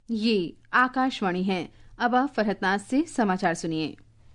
ये आकाशवाणी है। अब आप फरहतनाज से समाचार सुनिए।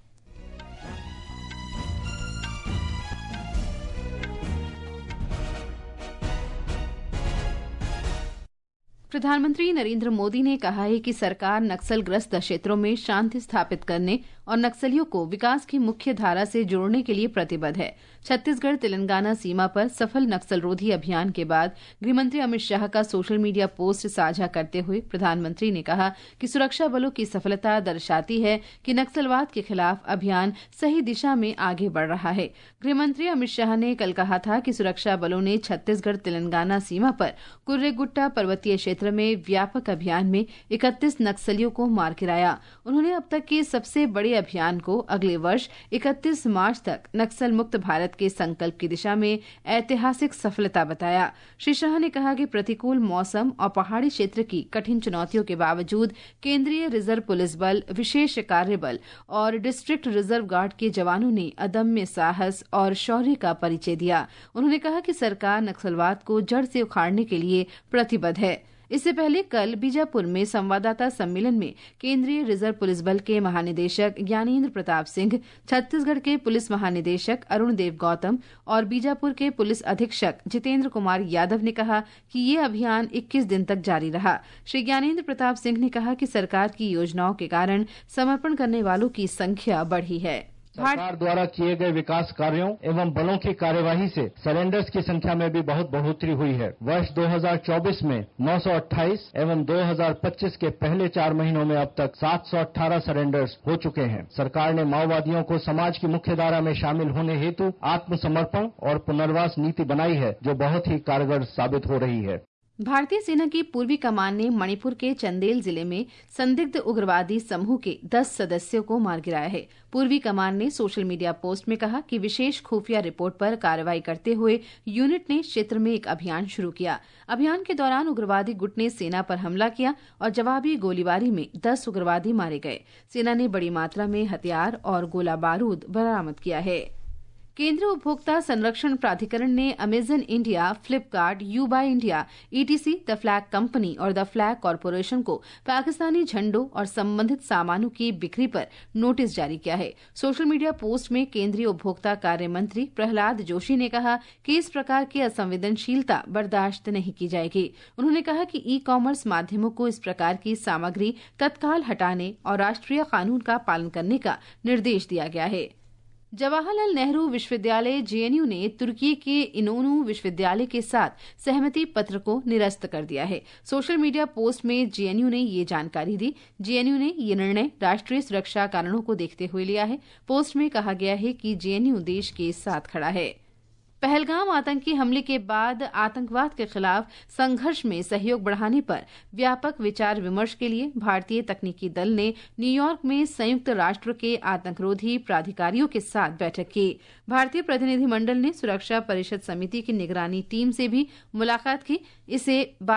प्रधानमंत्री नरेंद्र मोदी ने कहा है कि सरकार नक्सलग्रस्त क्षेत्रों में शांति स्थापित करने और नक्सलियों को विकास की मुख्य धारा से जोड़ने के लिए प्रतिबद्ध है। छत्तीसगढ़ तेलंगाना सीमा पर सफल नक्सलरोधी अभियान के बाद गृहमंत्री अमित शाह का सोशल मीडिया पोस्ट साझा करते हुए प्रधानमंत्री ने कहा कि सुरक्षा बलों की सफलता दर्शाती है कि नक्सलवाद के खिलाफ अभियान सही दिशा में आगे बढ़ रहा है। गृहमंत्री अमित शाह ने कल कहा था कि सुरक्षा बलों ने छत्तीसगढ़ तेलंगाना सीमा पर कुर्रेगुट्टा पर्वतीय क्षेत्र में व्यापक अभियान में 31 नक्सलियों को मार गिराया। उन्होंने अब तक के सबसे बड़े अभियान को अगले वर्ष 31 मार्च तक नक्सल मुक्त भारत के संकल्प की दिशा में ऐतिहासिक सफलता बताया। श्री शाह ने कहा कि प्रतिकूल मौसम और पहाड़ी क्षेत्र की कठिन चुनौतियों के बावजूद केंद्रीय रिजर्व पुलिस बल, विशेष कार्य बल और डिस्ट्रिक्ट रिजर्व गार्ड के जवानों ने अदम्य साहस और शौर्य का परिचय दिया। उन्होंने कहा कि सरकार नक्सलवाद को जड़ से उखाड़ने के लिए प्रतिबद्ध है। इससे पहले कल बीजापुर में संवाददाता सम्मेलन में केंद्रीय रिजर्व पुलिस बल के महानिदेशक ज्ञानेंद्र प्रताप सिंह, छत्तीसगढ़ के पुलिस महानिदेशक अरुण देव गौतम और बीजापुर के पुलिस अधीक्षक जितेंद्र कुमार यादव ने कहा कि ये अभियान 21 दिन तक जारी रहा। श्री ज्ञानेंद्र प्रताप सिंह ने कहा कि सरकार की योजनाओं के कारण समर्पण करने वालों की संख्या बढ़ी है। सरकार द्वारा किए गए विकास कार्यों एवं बलों की कार्यवाही से सरेंडर्स की संख्या में भी बहुत बढ़ोतरी हुई है। वर्ष 2024 में 928 एवं 2025 के पहले 4 महीनों में अब तक 718 सरेंडर्स हो चुके हैं। सरकार ने माओवादियों को समाज की मुख्य धारा में शामिल होने हेतु आत्मसमर्पण और पुनर्वास नीति बनाई है, जो बहुत ही कारगर साबित हो रही है। भारतीय सेना की पूर्वी कमान ने मणिपुर के चंदेल जिले में संदिग्ध उग्रवादी समूह के 10 सदस्यों को मार गिराया है। पूर्वी कमान ने सोशल मीडिया पोस्ट में कहा कि विशेष खुफिया रिपोर्ट पर कार्रवाई करते हुए यूनिट ने क्षेत्र में एक अभियान शुरू किया। अभियान के दौरान उग्रवादी गुट ने सेना पर हमला किया और जवाबी गोलीबारी में 10 उग्रवादी मारे गए। सेना ने बड़ी मात्रा में हथियार और गोला बारूद बरामद किया है। केंद्रीय उपभोक्ता संरक्षण प्राधिकरण ने Amazon India, Flipkart, U Buy India, ETC, the flag company और द फ्लैग कॉरपोरेशन को पाकिस्तानी झंडों और संबंधित सामानों की बिक्री पर नोटिस जारी किया है। सोशल मीडिया पोस्ट में केंद्रीय उपभोक्ता कार्य मंत्री प्रहलाद जोशी ने कहा कि इस प्रकार की असंवेदनशीलता बर्दाश्त नहीं की जाएगी। उन्होंने कहा कि ई कॉमर्स माध्यमों को इस प्रकार की सामग्री तत्काल हटाने और राष्ट्रीय कानून का पालन करने का निर्देश दिया गया है। जवाहरलाल नेहरू विश्वविद्यालय जेएनयू ने तुर्की के इनोनू विश्वविद्यालय के साथ सहमति पत्र को निरस्त कर दिया है। सोशल मीडिया पोस्ट में जेएनयू ने ये जानकारी दी। जेएनयू ने ये निर्णय राष्ट्रीय सुरक्षा कारणों को देखते हुए लिया है। पोस्ट में कहा गया है कि जेएनयू देश के साथ खड़ा है। पहलगाम आतंकी हमले के बाद आतंकवाद के खिलाफ संघर्ष में सहयोग बढ़ाने पर व्यापक विचार विमर्श के लिए भारतीय तकनीकी दल ने न्यूयॉर्क में संयुक्त राष्ट्र के आतंकरोधी प्राधिकारियों के साथ बैठक की। भारतीय प्रतिनिधिमंडल ने सुरक्षा परिषद समिति की निगरानी टीम से भी मुलाकात की। इसे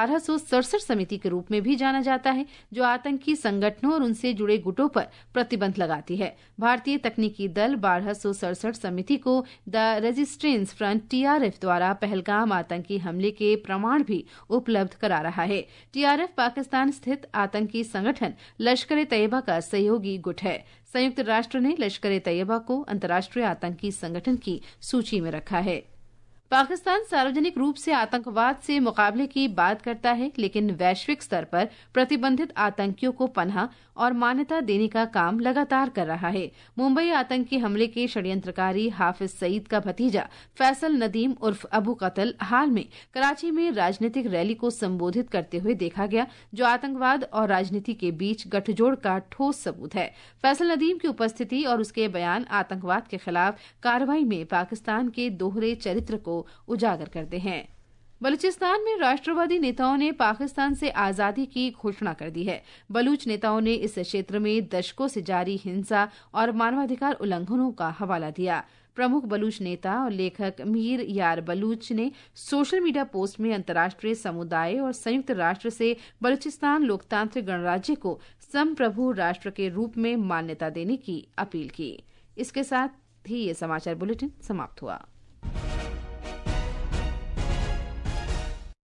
1267 समिति के रूप में भी जाना जाता है, जो आतंकी संगठनों और उनसे जुड़े गुटों पर प्रतिबंध लगाती है। भारतीय तकनीकी दल 1267 समिति को द रेजिस्टेंस फ्रंट टीआरएफ द्वारा पहलगाम आतंकी हमले के प्रमाण भी उपलब्ध करा रहा है। टीआरएफ पाकिस्तान स्थित आतंकी संगठन लश्कर-ए-तैयबा का सहयोगी गुट है। संयुक्त राष्ट्र ने लश्कर-ए-तैयबा को अंतर्राष्ट्रीय आतंकी संगठन की सूची में रखा है। पाकिस्तान सार्वजनिक रूप से आतंकवाद से मुकाबले की बात करता है, लेकिन वैश्विक स्तर पर प्रतिबंधित आतंकियों को पनाह और मान्यता देने का काम लगातार कर रहा है। मुंबई आतंकी हमले के षड्यंत्रकारी हाफिज सईद का भतीजा फैसल नदीम उर्फ अबू कतल हाल में कराची में राजनीतिक रैली को संबोधित करते हुए देखा गया, जो आतंकवाद और राजनीति के बीच गठजोड़ का ठोस सबूत है। फैसल नदीम की उपस्थिति और उसके बयान आतंकवाद के खिलाफ कार्रवाई में पाकिस्तान के दोहरे चरित्र को उजागर करते हैं। बलूचिस्तान में राष्ट्रवादी नेताओं ने पाकिस्तान से आजादी की घोषणा कर दी है। बलूच नेताओं ने इस क्षेत्र में दशकों से जारी हिंसा और मानवाधिकार उल्लंघनों का हवाला दिया। प्रमुख बलूच नेता और लेखक मीर यार बलूच ने सोशल मीडिया पोस्ट में अंतर्राष्ट्रीय समुदाय और संयुक्त राष्ट्र से बलूचिस्तान लोकतांत्रिक गणराज्य को संप्रभु राष्ट्र के रूप में मान्यता देने की अपील की। इसके साथ ही ये समाचार बुलेटिन समाप्त हुआ।